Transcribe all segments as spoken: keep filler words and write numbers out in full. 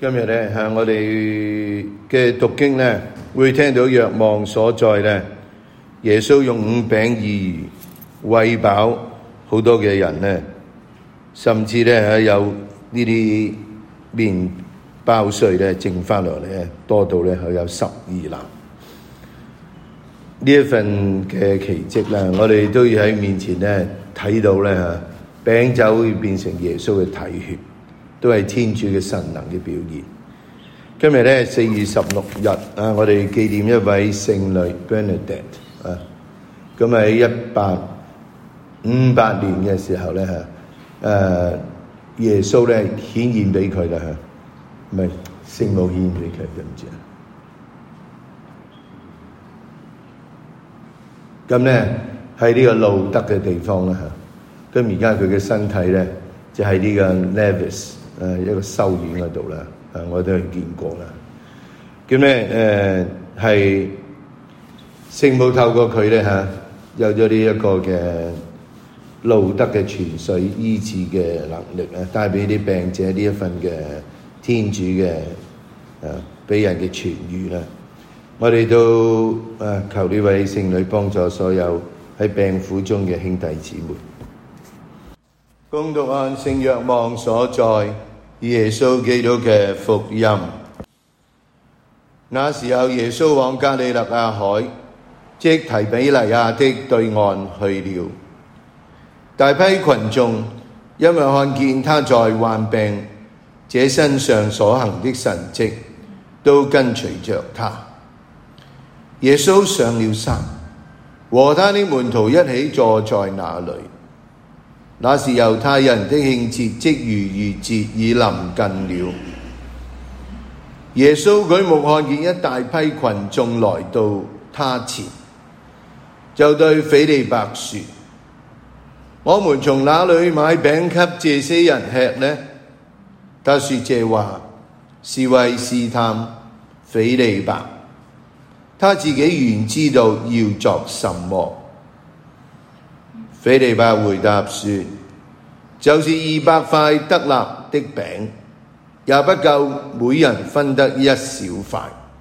今日咧嚇，我哋嘅讀經咧，會聽到若望所在咧，耶穌用五餅二魚餵飽好多嘅人咧，甚至咧係有呢啲麵包碎咧剩翻落嚟咧，多到咧係有十二籃。呢一份嘅奇蹟咧，我哋都要喺面前咧睇到咧嚇，餅酒會變成耶穌嘅體血。都係天主嘅神能嘅表現。今日咧四月十六日啊，我哋紀念一位聖女 Bernadette 啊。咁喺一八五八年嘅時候咧嚇，誒耶穌咧顯現俾佢啦嚇，唔係聖母顯現俾佢，知唔知啊？咁咧喺呢個路德嘅地方啦嚇，咁而家佢嘅身體咧就喺呢個 Nevis。誒一個修院嗰度啦，誒我都去見過啦。咁咧誒係聖母透過佢咧嚇，有咗呢一個嘅路德嘅泉水醫治嘅能力啊，帶俾啲病者呢一份嘅天主嘅誒俾人嘅痊癒啦。我哋都誒求呢位聖女幫助所有喺病苦中嘅兄弟姊妹。恭讀按聖若望所在耶穌基督嘅福音。那時候耶穌往加里肋亞海，即提比黎亞的對岸去了。大批群眾因為看見他在患病者身上所行的神蹟，都跟隨着他。耶穌上了山，和他的門徒一起坐在那裏。那時猶太人的慶節，即逾越節已臨近了。耶穌舉目看見一大批群眾來到他前，就對斐理伯說：我們從哪裏買餅給這些人吃呢？他說這話是為試探斐理伯，他自己原知道要作什麼。斐理伯回答說：就是二百塊德納的餅，也不夠每人分得一小塊。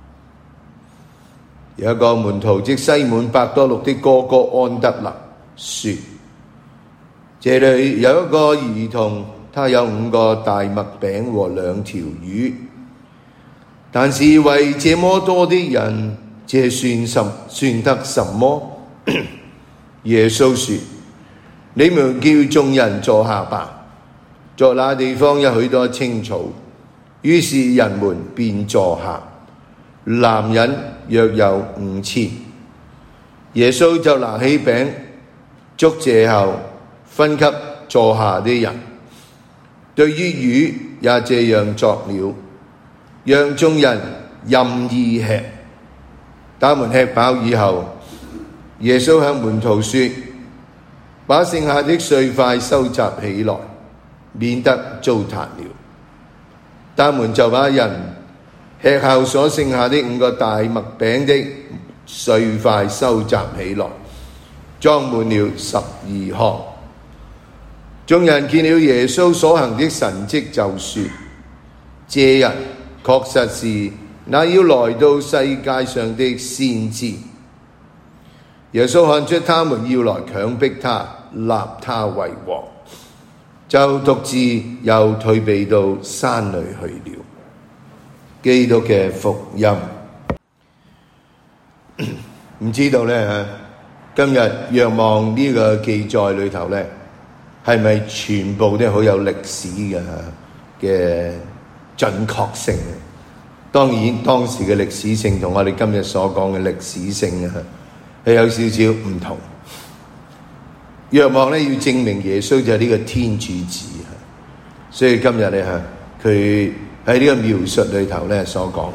有一個門徒即西滿伯多祿的哥哥安德肋說：這裏有一個兒童，他有五個大麥餅和兩條魚，但是為這麼多的人，這算什算得什麼？耶穌說：你們叫眾人坐下吧。在那地方有許多青草，於是人們便坐下。男人約有五千。耶穌就拿起餅，祝謝後分給坐下的人。對於魚也這樣作了，讓眾人任意吃。他們吃飽以後，耶穌向門徒說：把剩下的碎塊收集起來，免得糟蹋了。他們就把人吃後所剩下的五個大麥餅的碎塊收集起來，裝滿了十二筐。眾人見了耶穌所行的神蹟，就說：這人確實是那要來到世界上的先知。耶穌看出他們要來強迫他，立他為王，就獨自又退避到山裏去了。基督嘅福音。唔知道咧，今日若望呢個記載裏頭咧，係咪全部都好有歷史嘅嘅準確性？當然當時嘅歷史性同我哋今日所講嘅歷史性啊，係有少少唔同。若望咧要證明耶穌就係呢個天主子，所以今日咧嚇佢喺呢個描述裏頭咧所講，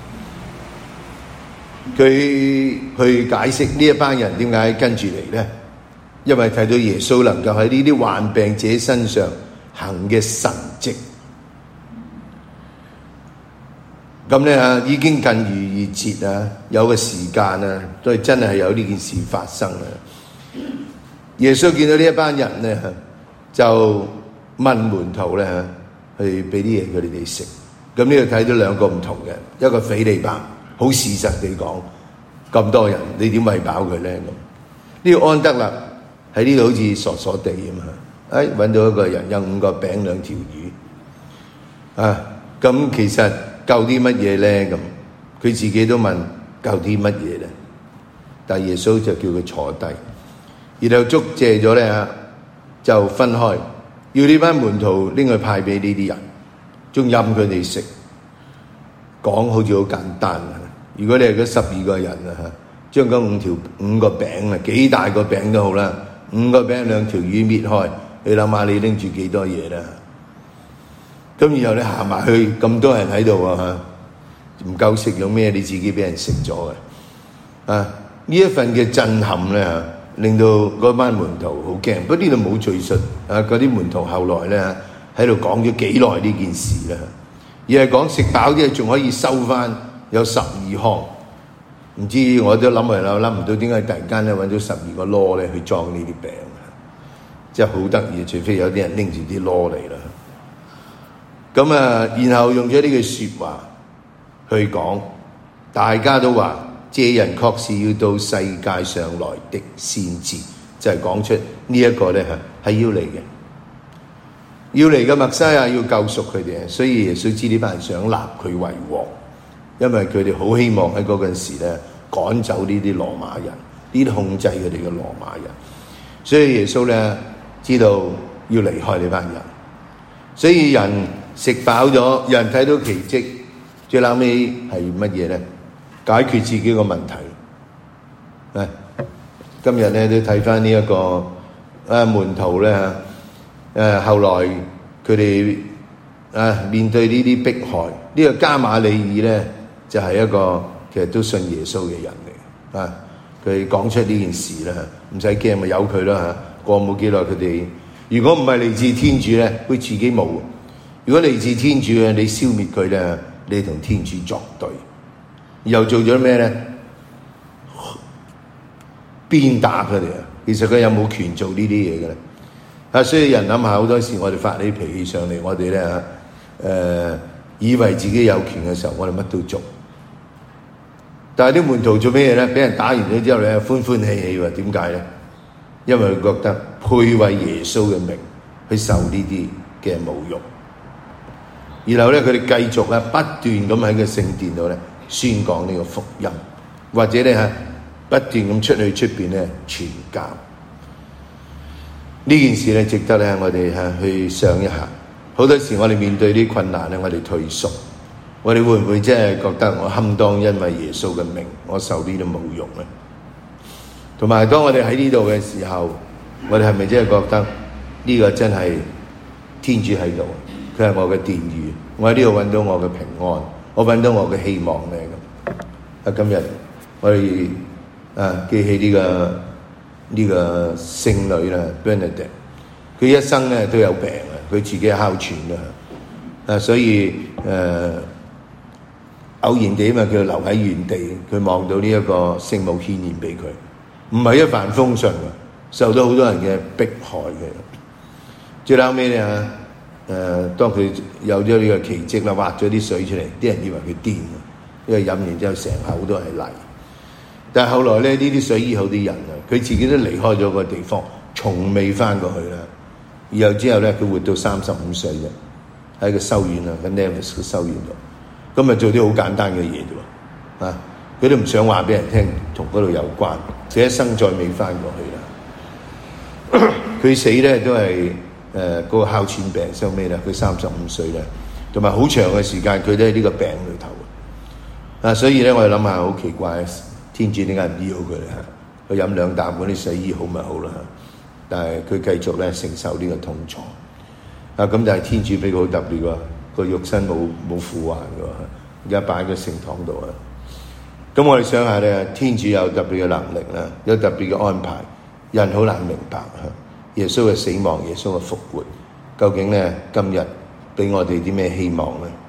佢去解釋呢一班人點解跟住嚟咧，因為睇到耶穌能夠喺呢啲患病者身上行嘅神蹟。咁咧嚇已經近逾越節啊，有個時間啊，都係真係有呢件事發生啊。耶穌見到呢一班人咧，就問門徒咧去俾啲嘢佢哋哋食。 咁呢度睇到兩個唔同嘅，一個腓利伯好事實地講，咁多人你點餵飽佢咧？咁呢個安德肋喺呢度好似傻傻地咁啊！誒揾到一個人有五個餅兩條魚啊！咁其實夠啲乜嘢咧？咁佢自己都問夠啲乜嘢咧？但係耶穌就叫佢坐低，然後祝謝咗咧嚇，就分開，要呢班門徒拎去派俾呢啲人，仲任佢哋食。講好似好簡單啊！如果你係嗰十二個人啊嚇，將嗰五條五個餅啊，幾大個餅都好啦，五個餅兩條魚搣開。你諗下，你拎住幾多嘢啦？咁然後你行埋去，咁多人喺度啊，唔夠食用咩？你自己俾人食咗嘅啊！呢一份嘅震撼咧嚇，令到嗰班門徒好驚。不過呢度冇敘述啊，嗰啲門徒後來咧喺度講咗幾耐呢件事啦，而係講食飽啲仲可以收翻有十二項。唔知我都諗嚟諗諗唔到點解突然間咧揾咗十二個籮咧去裝呢啲餅。真係好得意，除非有啲人拎住啲籮嚟啦。咁啊，然後用咗呢句説話去講，大家都話這人確是要到世界上來的先知，就係、是、講出呢一個咧係係要嚟嘅，要嚟嘅默西亞要救贖佢哋，所以耶穌知呢班人想立佢為王，因為佢哋好希望喺嗰陣時咧趕走呢啲羅馬人，呢啲控制佢哋嘅羅馬人，所以耶穌咧知道要離開呢班人，所以人食飽咗，人睇到奇蹟，最後尾係乜嘢咧？解決自己個問題。啊，今日咧都睇翻呢一個啊門徒咧嚇，誒後來佢哋啊面對呢啲迫害，呢個加馬利爾咧就係一個其實都信耶穌嘅人嚟啊，佢講出呢件事啦，唔使驚咪由佢啦嚇。過冇幾耐，佢哋如果唔係嚟自天主咧，會自己冇；如果嚟自天主嘅，你消滅佢咧，你同天主作對。又做咗咩咧？鞭打佢哋啊！其實佢有冇權做呢啲嘢嘅咧？啊，所以人諗下，好多時我哋發起脾氣上嚟，我哋咧誒以為自己有權嘅時候，我哋乜都做。但係啲門徒做咩嘢咧？俾人打完咗之後咧，歡歡喜喜喎。點解咧？因為佢覺得配為耶穌嘅名去受呢啲嘅侮辱，然後咧佢哋繼續咧不斷咁喺個聖殿度咧宣講呢個福音，或者咧嚇不斷咁出去出邊咧傳教。呢件事咧值得咧我哋嚇去想一下。好多時我哋面對啲困難咧，我哋退縮，我哋會唔會真係覺得我堪當因為耶穌嘅名我受呢啲侮辱咧？同埋當我哋喺呢度嘅時候，我哋係咪真係覺得呢個真係天主喺度？佢係我嘅殿宇，我喺呢度揾到我嘅平安，我揾到我嘅希望咧咁。啊，今日我哋啊記起呢個呢個聖女啦 Bernadette， 佢一生咧都有病啊，佢自己哮喘啊，啊所以誒、呃、偶然地嘛，佢留喺原地，佢望到呢一個聖母顯現俾佢。唔係一帆風順嘅，受到好多人嘅迫害嘅。最後尾咧嚇，誒當佢有咗呢個奇蹟啦，挖咗啲水出嚟，啲人以為佢癲，因為飲完之後成口都係泥。但係後來咧，呢啲水醫好啲人啊，佢自己都離開咗個地方，從未翻過去啦。然後之後咧，佢活到三十五歲嘅，喺個修院啊，喺 Nevis 嘅修院度，咁咪做啲好簡單嘅嘢啫喎，啊！佢都唔想話俾人聽，同嗰度有關。佢一生再未翻過去啦。佢死咧都係誒嗰個哮喘病收尾啦。佢三十五歲啦，同埋好長嘅時間佢都喺呢個病裏頭。啊，所以咧我哋諗下好奇怪，天主點解唔醫好佢咧？佢飲兩啖嗰啲水醫好咪好啦。但係佢繼續咧承受呢個痛楚。啊，咁但係天主俾佢好特別喎，個肉身冇冇腐壞嘅喎，而家擺喺個聖堂度啊。咁我哋想下咧，天主有特別嘅能力啦，有特別嘅安排，人好難明白嚇。耶穌嘅死亡，耶穌嘅復活，究竟咧今日俾我哋啲咩希望咧？